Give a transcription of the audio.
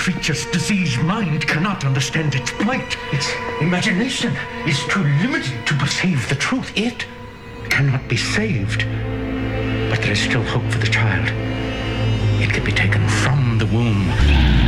creature's diseased mind cannot understand its plight. Its imagination is too limited to perceive the truth. It cannot be saved. But there is still hope for the child. It can be taken from the womb.